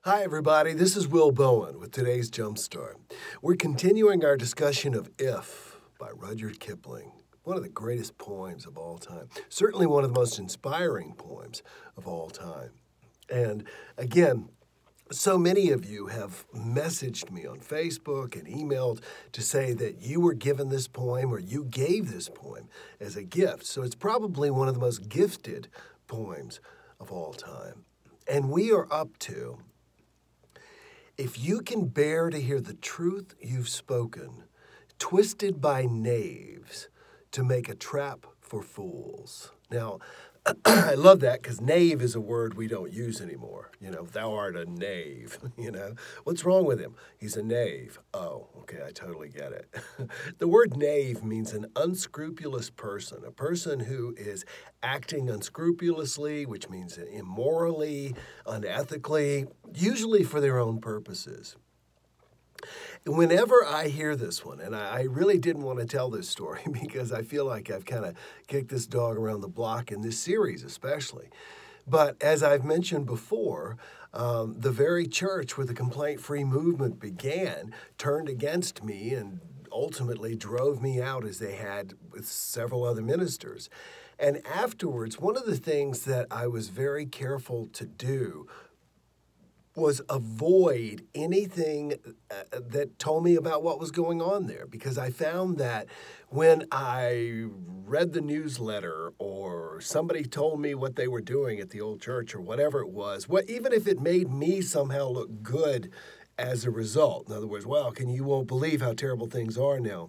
Hi, everybody. This is Will Bowen with today's Jumpstart. We're continuing our discussion of If by Rudyard Kipling, one of the greatest poems of all time, certainly one of the most inspiring poems of all time. And again, so many of you have messaged me on Facebook and emailed to say that you were given this poem or you gave this poem as a gift. So it's probably one of the most gifted poems of all time. And we are up to, if you can bear to hear the truth you've spoken, twisted by knaves to make a trap for fools. Now, I love that because knave is a word we don't use anymore. Thou art a knave, What's wrong with him? He's a knave. Oh, okay, I totally get it. The word knave means an unscrupulous person, a person who is acting unscrupulously, which means immorally, unethically, usually for their own purposes. Whenever I hear this one, and I really didn't want to tell this story because I feel like I've kind of kicked this dog around the block in this series especially. But as I've mentioned before, the very church where the complaint-free movement began turned against me and ultimately drove me out as they had with several other ministers. And afterwards, one of the things that I was very careful to do was avoid anything that told me about what was going on there, because I found that when I read the newsletter or somebody told me what they were doing at the old church or whatever it was, even if it made me somehow look good as a result, in other words, you won't believe how terrible things are now,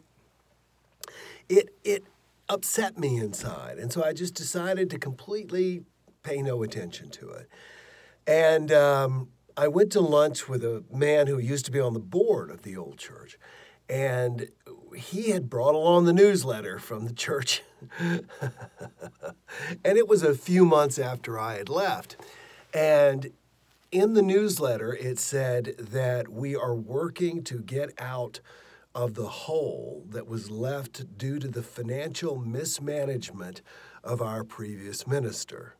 it upset me inside. And so I just decided to completely pay no attention to it. And I went to lunch with a man who used to be on the board of the old church, and he had brought along the newsletter from the church. And it was a few months after I had left. And in the newsletter, it said that we are working to get out of the hole that was left due to the financial mismanagement of our previous minister.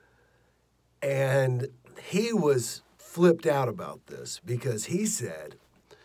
And he was flipped out about this because he said,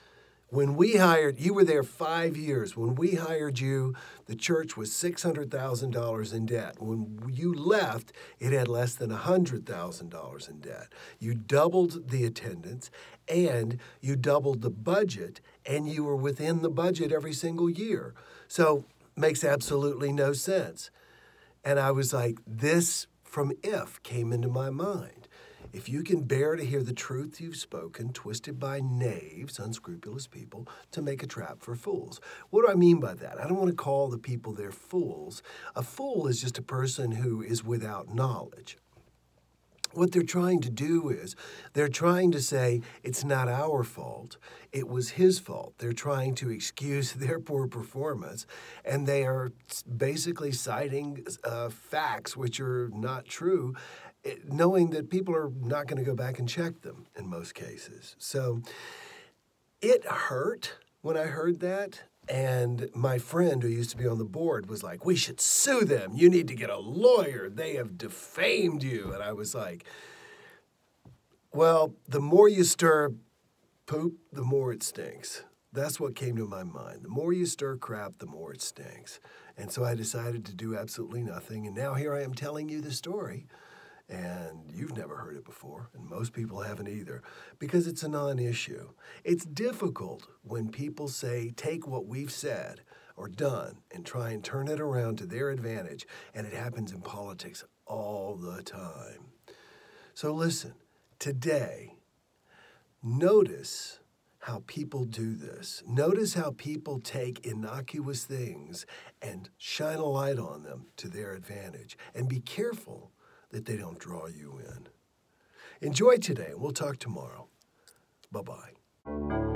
you were there 5 years. When we hired you, the church was $600,000 in debt. When you left, it had less than $100,000 in debt. You doubled the attendance and you doubled the budget, and you were within the budget every single year. So makes absolutely no sense. And I was like, this from If came into my mind. If you can bear to hear the truth you've spoken, twisted by knaves, unscrupulous people, to make a trap for fools. What do I mean by that? I don't want to call the people there fools. A fool is just a person who is without knowledge. What they're trying to do is they're trying to say it's not our fault, it was his fault. They're trying to excuse their poor performance, and they are basically citing facts which are not true, knowing that people are not going to go back and check them in most cases. So it hurt when I heard that. And my friend who used to be on the board was like, we should sue them. You need to get a lawyer. They have defamed you. And I was like, well, the more you stir poop, the more it stinks. That's what came to my mind. The more you stir crap, the more it stinks. And so I decided to do absolutely nothing. And now here I am telling you the story. And you've never heard it before, and most people haven't either, because it's a non-issue. It's difficult when people say, take what we've said or done and try and turn it around to their advantage, and it happens in politics all the time. So listen, today, notice how people do this. Notice how people take innocuous things and shine a light on them to their advantage, and be careful that they don't draw you in. Enjoy today. We'll talk tomorrow. Bye-bye.